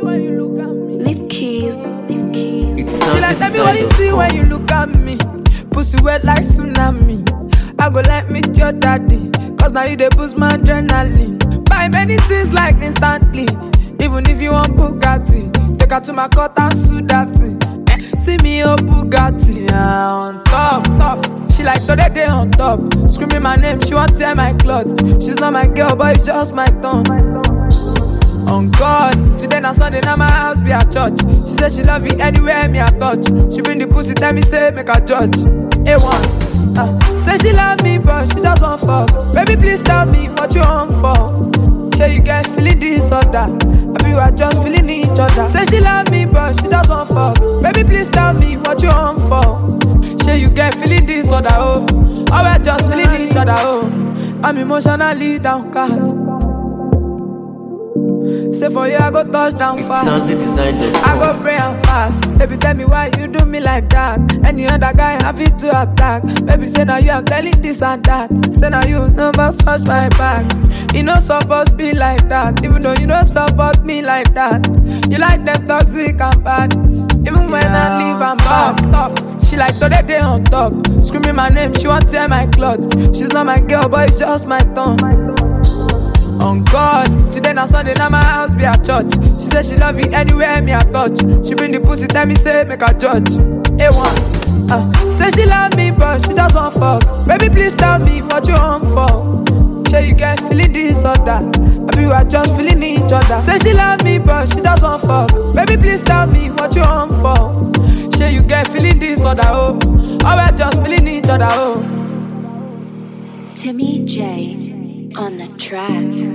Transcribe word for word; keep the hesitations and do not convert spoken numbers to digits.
when you look at me. Leave keys, leave keys. She like, tell me what you see when you look at me. Pussy wet like tsunami. I go like meet your daddy, cause now you dey boost my adrenaline. Buy many things like instantly. Even if you want Bugatti, take her to my court and sue that thing. Eh, see me oh Bugatti, yeah, on top, top. She like today day on top. Screaming my name, she want tear my cloth. She's not my girl, but it's just my tongue. On God, today na Sunday, now my house be a church. She say she love me anywhere me I touch. She bring the pussy, tell me say make her judge. A one, uh, say she love me but she just want fuck. Baby please tell me what you want for. Say you get feeling this or that, I you are just feeling each other. Say she love me but she just want fuck. Baby please tell me what you want for. Say you get feeling this or that, oh, or we're just feeling each other, oh. I'm emotionally downcast. Say for you, I go touch down fast. I go pray and fast. Baby, tell me why you do me like that. Any other guy happy to attack. Baby, say now you I'm telling this and that. Say now you never scratch my back. You not supposed to be like that. Even though you don't support me like that. You like them toxic and bad. Even when yeah, I leave, I'm back. Top. She like today day on top. Screaming my name, she want tear my cloth. She's not my girl, but it's just my tongue. On God, today na Sunday, now my house be a church. She say she love me anywhere me I touch. She bring the pussy, tell me say make her judge. A one, uh, say she love me but she just want fuck. Baby please tell me what you want for. Say you get feeling this or that, I you are just feeling each other. Say she love me but she just want fuck. Baby please tell me what you want for. Say you get feeling this or that, oh, or we're just feeling each other, oh. Timmy J on the track.